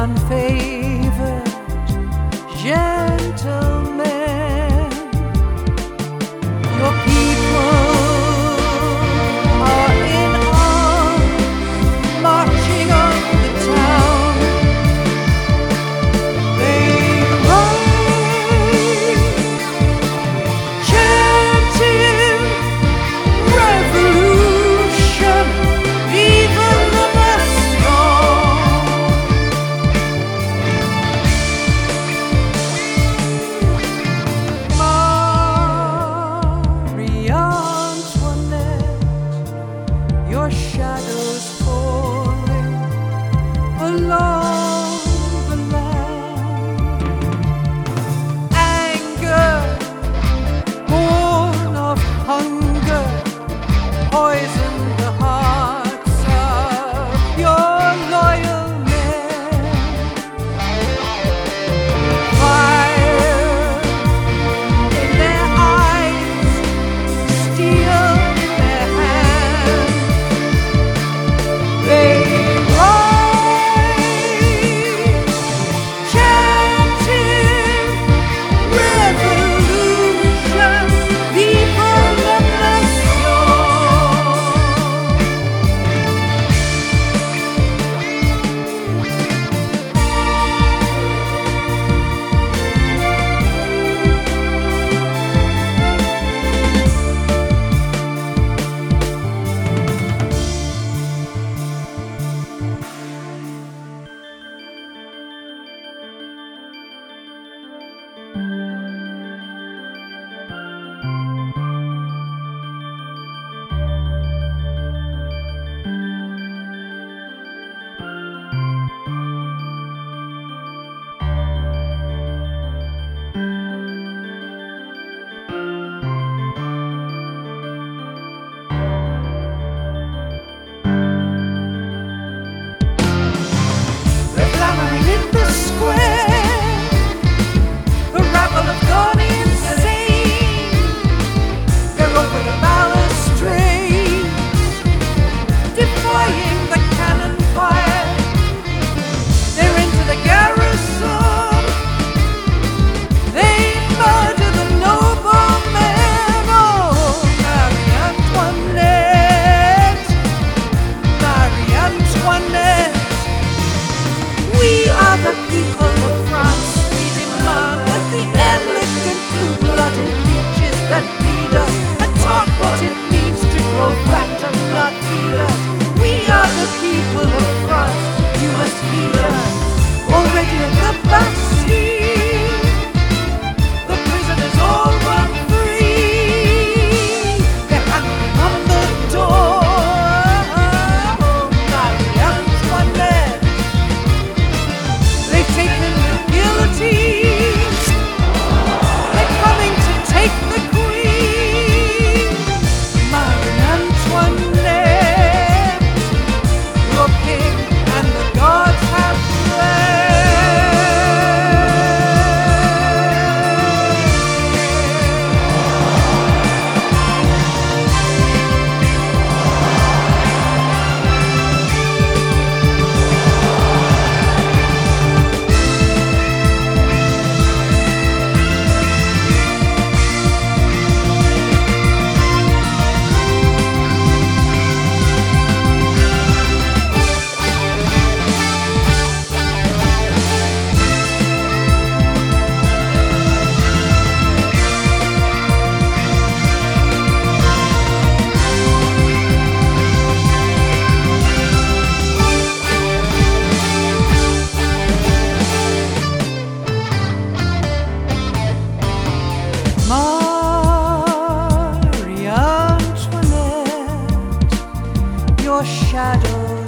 unfavored gentlemen. Your people are in arms, marching on the town. They rise, chanting revolution, vive la Marie Antoinette, your shadows falling along the land. Anger, born of hunger, poison the hearts of your loyal men. Fire in their eyes, steel in their hands. They rise, chanting revolution, vive la nation. They're clamoring in the square. The rabble have gone insane. They're over the balustrade, defying the cannon fire. They're into the garrison. They murder the noblemen. Oh, Marie Antoinette, Marie Antoinette. We are the people of France. We demand that the elegant blue-blooded leeches that feed us and taught what it means to grow fat and not feed us. We are the people of France. You must feed us. Already in the Bastille, the prisoners all run free. They're hanging on the door. Oh, Marie Antoinette. They've taken the guillotine. They're coming to take the queen. Marie Antoinette, your king and the gods have Marie Antoinette, your shadow